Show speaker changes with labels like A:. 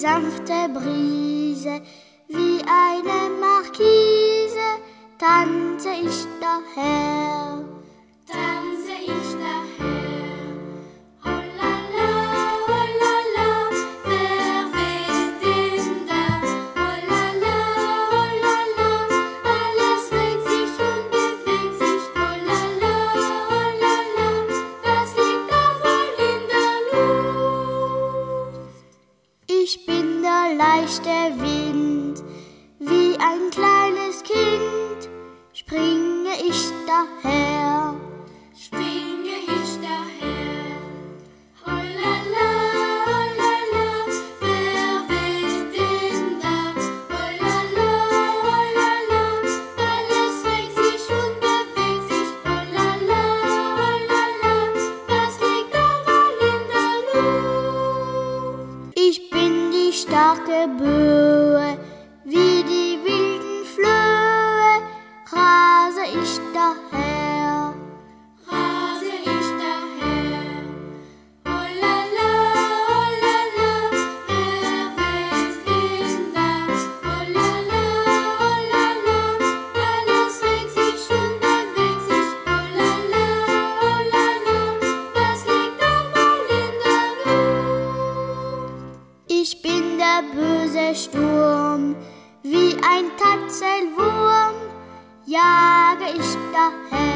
A: sanfte Brise, wie eine Markise, tanze ich daher. Tanze ich daher. Oh la la, wer weht denn da? Oh la la, alles regt sich und bewegt sich. Oh la la, was liegt da wohl in der Luft? Ich bin der leichte Wind, wie ein kleines Kind, springe ich daher. Springe ich daher. Oh la la, wer weht denn da? Oh la la, alles regt sich und bewegt sich. Oh la la, was liegt da wohl in der Luft? Ich bin die starke Böe, wie die wilden Flöhe, rase ich daher. Rase ich daher. Oh la la, wer weht denn da? Oh la la, alles regt sich und bewegt sich. Oh la la, was liegt da wohl in der Luft? Ich bin der böse Sturm, wie ein Tatzelwurm, jage ich daher.